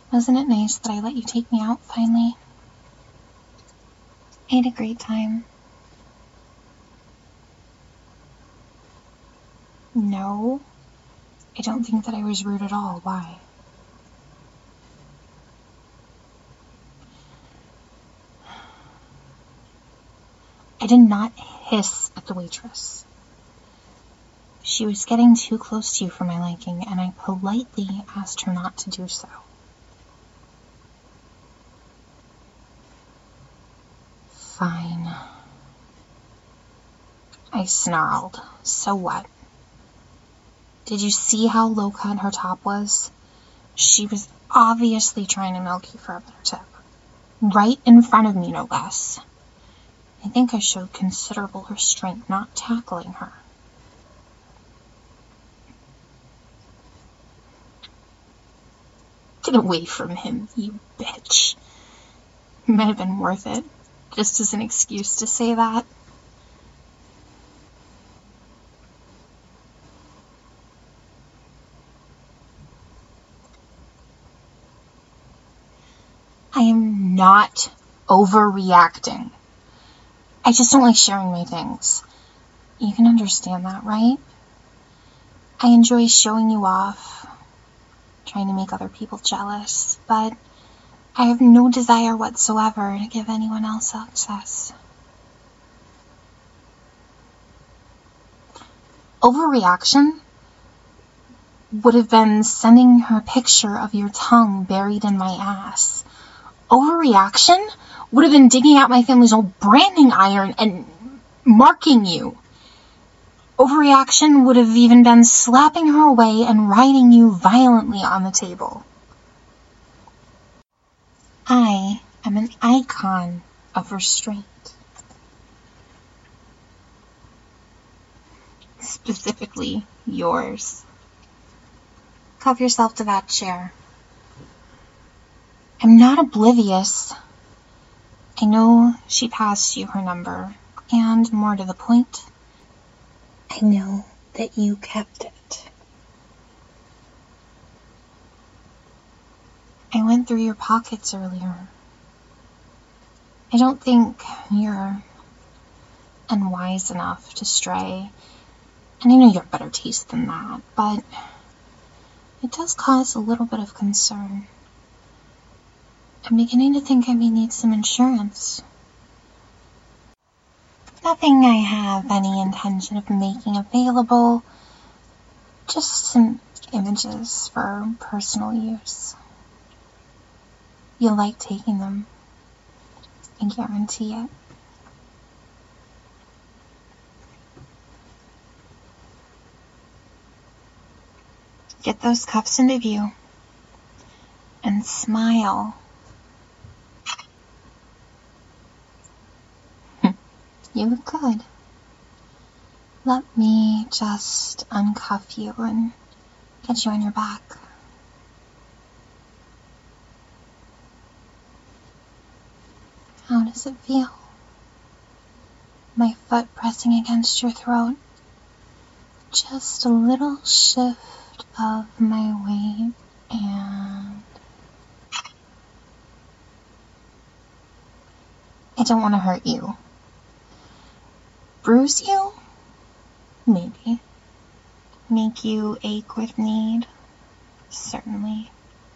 Wasn't it nice that I let you take me out finally? I had a great time. No, I don't think that I was rude at all. Why? I did not hiss at the waitress. She was getting too close to you for my liking, and I politely asked her not to do so. Fine. I snarled. So what? Did you see how low-cut her top was? She was obviously trying to milk you for a better tip. Right in front of me, no less. I think I showed considerable restraint not tackling her. Get away from him, you bitch. It might have been worth it, just as an excuse to say that. I am not overreacting. I just don't like sharing my things. You can understand that, right? I enjoy showing you off, trying to make other people jealous, but I have no desire whatsoever to give anyone else access. Overreaction would have been sending her a picture of your tongue buried in my ass. Overreaction would have been digging out my family's old branding iron and marking you. Overreaction would have even been slapping her away and riding you violently on the table. I am an icon of restraint. Specifically, yours. Cuff yourself to that chair. I'm not oblivious. I know she passed you her number, and more to the point, I know that you kept it. I went through your pockets earlier. I don't think you're unwise enough to stray, and I know you have better taste than that, but it does cause a little bit of concern. I'm beginning to think I may need some insurance. Nothing I have any intention of making available, just some images for personal use. You'll like taking them, I guarantee it. Get those cuffs into view, and smile. You look good. Let me just uncuff you and get you on your back. How does it feel? My foot pressing against your throat. Just a little shift of my weight and... I don't want to hurt you. Bruise you? Maybe. Make you ache with need? Certainly.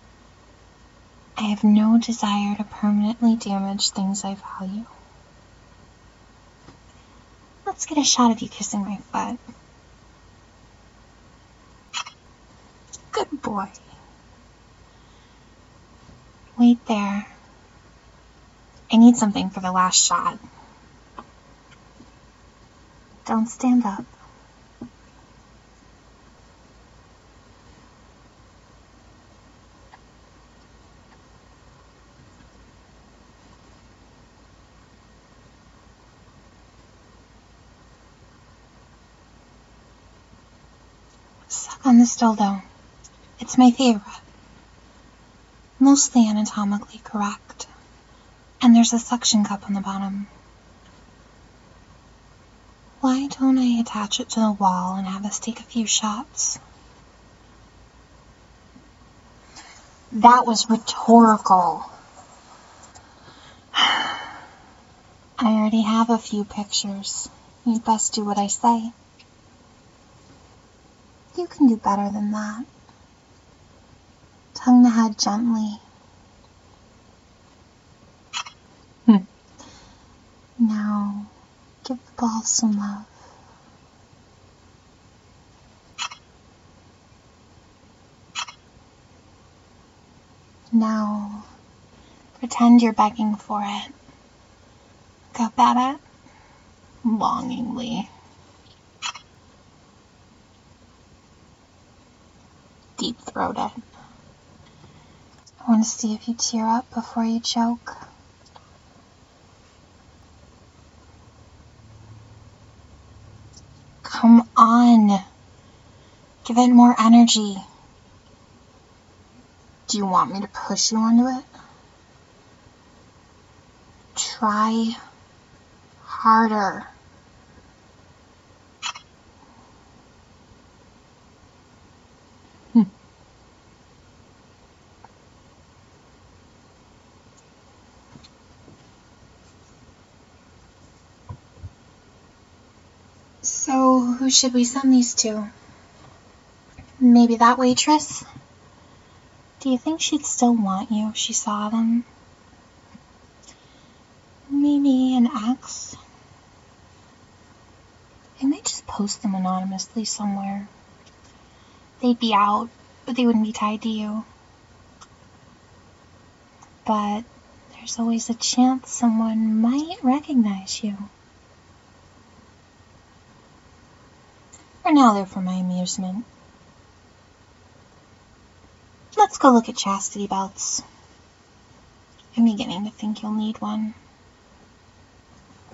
I have no desire to permanently damage things I value. Let's get a shot of you kissing my foot. Good boy. Wait there. I need something for the last shot. Don't stand up. Suck on this dildo. It's my favorite. Mostly anatomically correct. And there's a suction cup on the bottom. Why don't I attach it to the wall and have us take a few shots? That was rhetorical. I already have a few pictures. You'd best do what I say. You can do better than that. Tongue the head gently. Now, give the ball some love. Now, pretend you're begging for it. Got that? Longingly. Deep-throated. I want to see if you tear up before you choke. Come on. Give it more energy. Do you want me to push you onto it? Try harder. So, who should we send these to? Maybe that waitress? Do you think she'd still want you if she saw them? Maybe an ex? I might just post them anonymously somewhere. They'd be out, but they wouldn't be tied to you. But there's always a chance someone might recognize you. For now, they're for my amusement. Let's go look at chastity belts. I'm beginning to think you'll need one.